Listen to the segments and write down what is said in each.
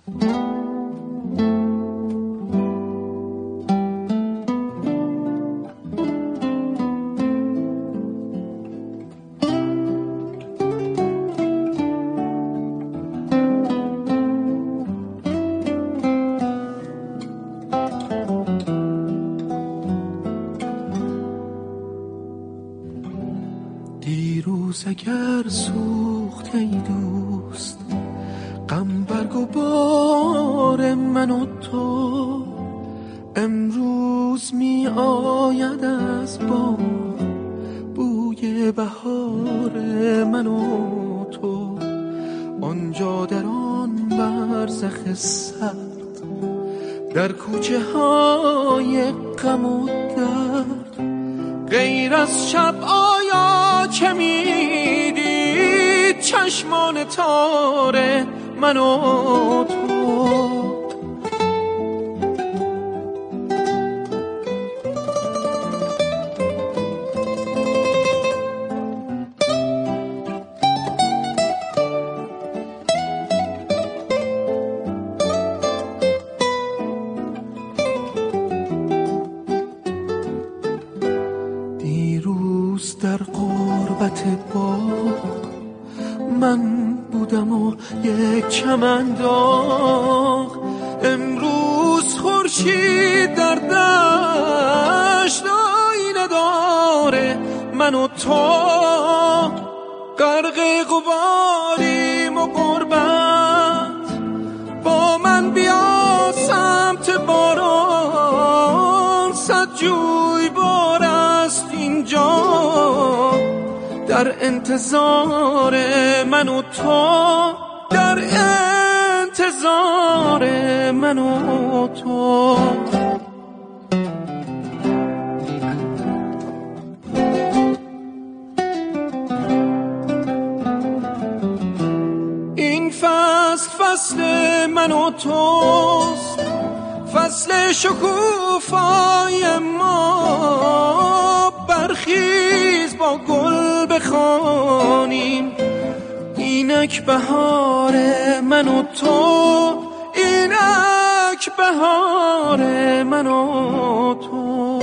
دیروز اگر سوخت ای دوست غم برگ و بار من و تو، امروز می آید از باد بوی بهار من و تو. آنجا در آن برزخ سرد، در کوچه های غم و درد، غیر از شب آیا چه میدید چشمان تار من و تو؟ در غربت باغ من بودم و یک چمن داغ، امروز خورشید در دشت آینه داره من و تو. غرق غباریم و غربت، با من بیا سمت باران، صد جوی بار است اینجا در انتظار من و تو، در انتظار من و تو. این فصل من و توست، فصل شکوفای ما. برخیز با گل بخوانیم اینک بهار من و تو، اینک بهار من و تو.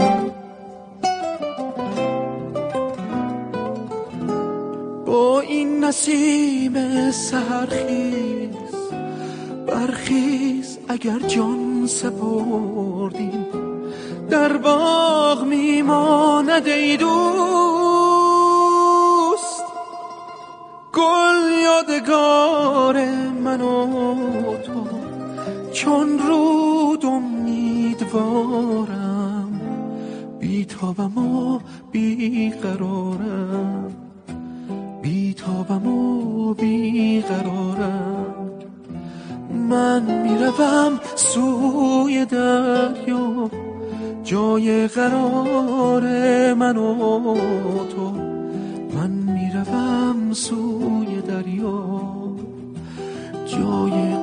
با این نسیم سحرخیز برخیز، اگر جان سپردیم در باغ میماند ای دوست. گل یادگار من و تو، چون رود امیدوارم، بیتابم و بیقرارم، بیتابم و بیقرارم. من میروم سوی دریا، جای قرار من و تو. من میروم سوی دریا، جای